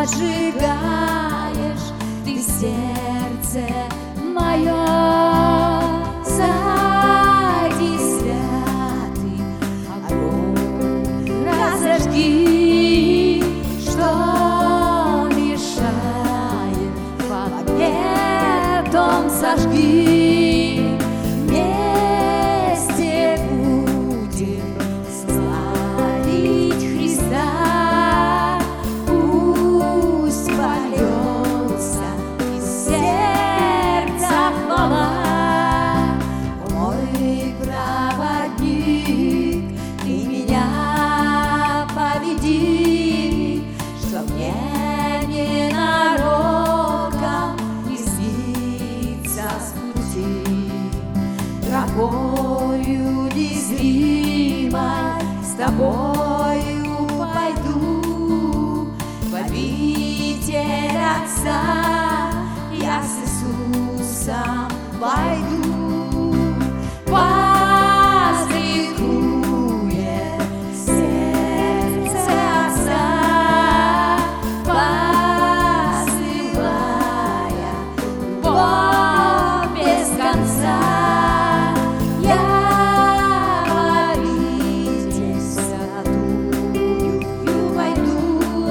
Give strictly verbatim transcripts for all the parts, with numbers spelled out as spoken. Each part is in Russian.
зажигаешь ты сердце мое. Сойди, святый огонь, разожги, что мешает в огне том сожги. Вместе будем славить Христа. Пусть польется из сердца хвала. Мой проводник, ты меня поведи, чтоб мне ненароком не сбиться с пути. Тропою незримой с тобою пойду, в обитель Отца я с Иисусом войду. Возликует сердце Отца, посылая любовь без конца. Я в обитель святую войду,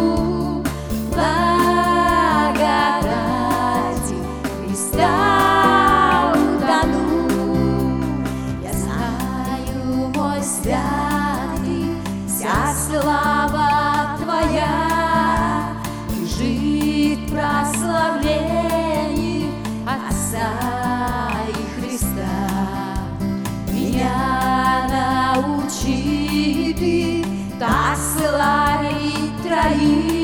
благодати Христа утону. Я знаю, мой святый, вся слава Твоя лежит в прославлении Отца и Христа. Меня научи ты так славить Троих.